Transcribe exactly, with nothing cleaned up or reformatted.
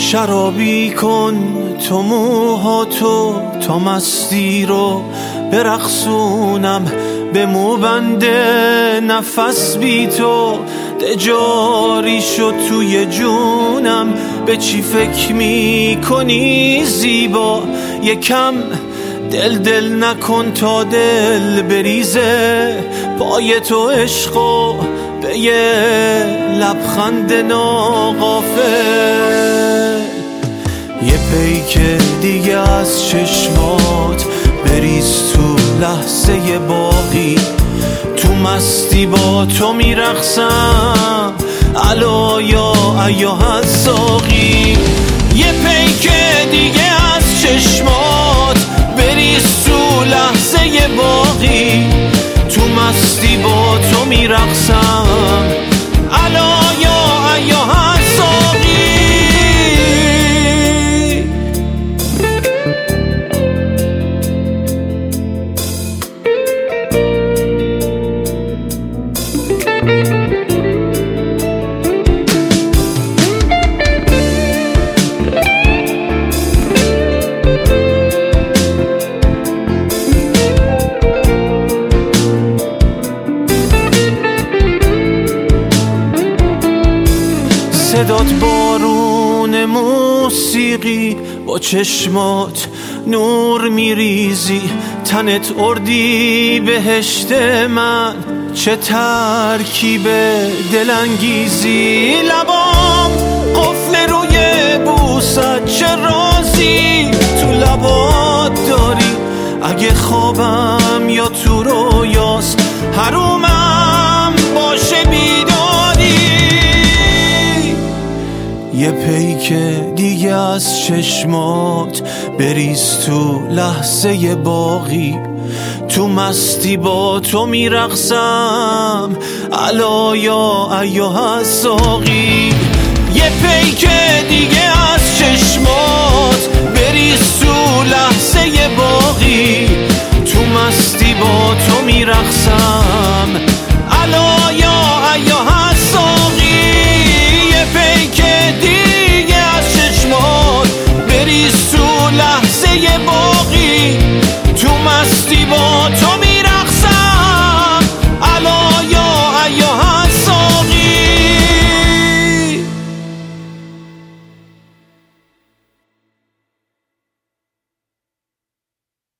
شرابی کن تو موهاتو تا مستی رو برقصونم، به موبنده نفس بی تو دجاری شد توی جونم. به چی فکر می کنی زیبا، یکم دل دل نکن تا دل بریزه پای تو عشقو به یه لبخند ناغافل. یه پیک دیگه از چشمات بریز تو لحظه باقی، تو مستی با تو میرقصم الا یا ایها الساقی. یه پیک دیگه از چشمات بریز تو لحظه باقی، تو مستی با تو میرقصم الا یا ایها الساقی. صدات بارون موسیقی، با چشمات نور میریزی، تنت اردی بهشت من، چه ترکیب دلانگیزی. لبام قفل روی بوست، چه رازی تو لبات داری، اگه خوابم یا تو رویاست حرومم باشه بیداری. یه پیک دیگه از چشمات بریز تو لحظه باقی، تو مستی با تو میرقصم الا یا ایها الساقی. یه پیک دیگه از چشمات بریز تو لحظه باقی، تو مستی با تو میرقصم